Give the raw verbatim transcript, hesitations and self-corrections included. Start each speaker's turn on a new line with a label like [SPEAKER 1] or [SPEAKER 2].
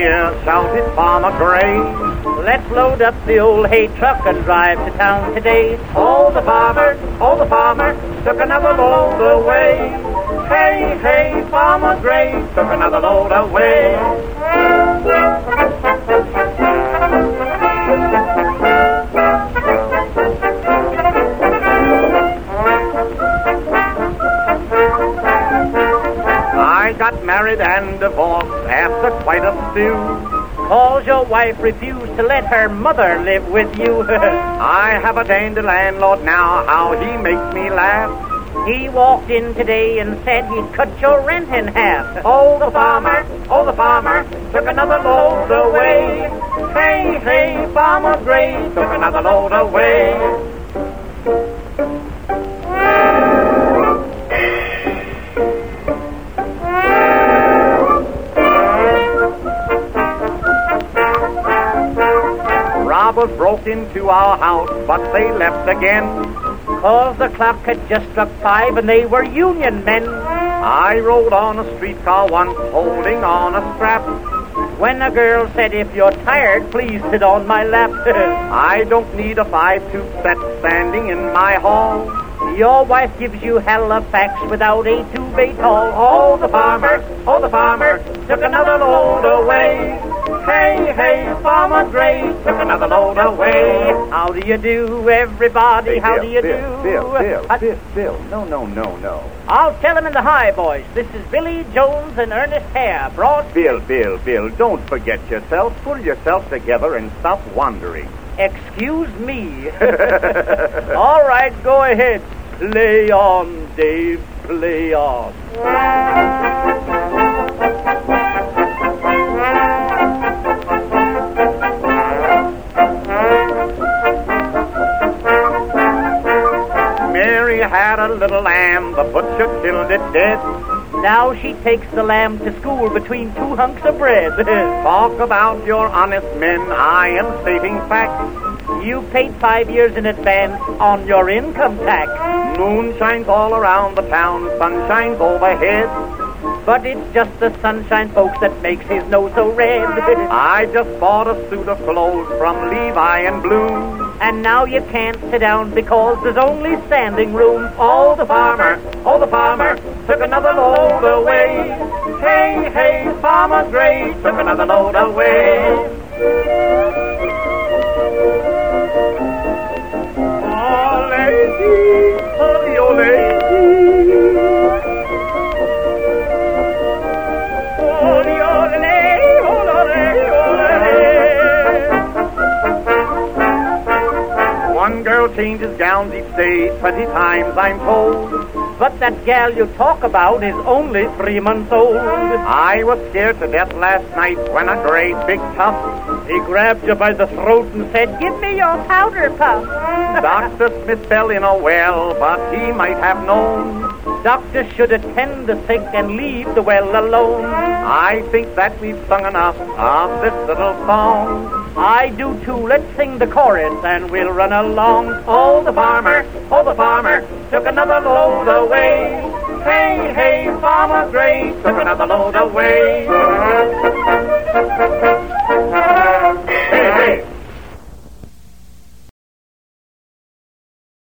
[SPEAKER 1] here, shouted Farmer Gray.
[SPEAKER 2] Let's load up the old hay truck and drive to town today.
[SPEAKER 1] Oh, the farmer, oh, the farmer, took another load away. Hey, hey, Farmer Gray, took another load away. I got married and divorced after quite a stew.
[SPEAKER 2] Cause your wife refused to let her mother live with you.
[SPEAKER 1] I have a dandy landlord now, how he makes me laugh.
[SPEAKER 2] He walked in today and said he'd cut your rent in half.
[SPEAKER 1] Oh, the farmer, oh, the farmer, took another load away. Hey, hey, Farmer Gray, took another load away. Robbers broke into our house, but they left again.
[SPEAKER 2] Cause the clock had just struck five and they were union men.
[SPEAKER 1] I rode on a streetcar once, holding on a strap.
[SPEAKER 2] When a girl said, if you're tired, please sit on my lap.
[SPEAKER 1] I don't need a five-tooth set standing in my hall.
[SPEAKER 2] Your wife gives you Halifax without a two-bay tall.
[SPEAKER 1] Oh, the farmer, oh, the farmer, took another load away. Hey, hey, Farmer Gray, took another load away.
[SPEAKER 2] How do you do, everybody?
[SPEAKER 1] Hey,
[SPEAKER 2] How
[SPEAKER 1] Bill,
[SPEAKER 2] do you
[SPEAKER 1] Bill,
[SPEAKER 2] do?
[SPEAKER 1] Bill, Bill,
[SPEAKER 2] I-
[SPEAKER 1] Bill, Bill, no, no, no, no.
[SPEAKER 2] I'll tell him in the high voice. This is Billy Jones and Ernest Hare, broad...
[SPEAKER 1] Bill, Bill, Bill, don't forget yourself. Pull yourself together and stop wandering.
[SPEAKER 2] Excuse me. All right, go ahead. Play on, Dave, play on.
[SPEAKER 1] Mary had a little lamb, the butcher killed it dead.
[SPEAKER 2] Now she takes the lamb to school between two hunks of bread.
[SPEAKER 1] Talk about your honest men, I am stating facts.
[SPEAKER 2] You paid five years in advance on your income tax.
[SPEAKER 1] Moon shines all around the town, sun shines overhead.
[SPEAKER 2] But it's just the sunshine, folks, that makes his nose so red.
[SPEAKER 1] I just bought a suit of clothes from Levi and Bloom.
[SPEAKER 2] And now you can't sit down because there's only standing room.
[SPEAKER 1] Oh, the farmer, oh, the farmer, took another load away. Hey, hey, Farmer Gray, took another load away. Oh, lady, oh, your lady. Oh, your lady, oh, lady, oh, lady. One girl changes gowns each day, twenty times I'm told.
[SPEAKER 2] But that gal you talk about is only three months old.
[SPEAKER 1] I was scared to death last night when a great big tough,
[SPEAKER 2] he grabbed you by the throat and said, give me your powder puff.
[SPEAKER 1] Doctor Smith fell in a well, but he might have known.
[SPEAKER 2] Doctors should attend the sick and leave the well alone.
[SPEAKER 1] I think that we've sung enough of this little song.
[SPEAKER 2] I do too. Let's sing the chorus and we'll run along.
[SPEAKER 1] Oh, the farmer, oh, the farmer, took another load away. Hey, hey, Farmer Gray, took another load away.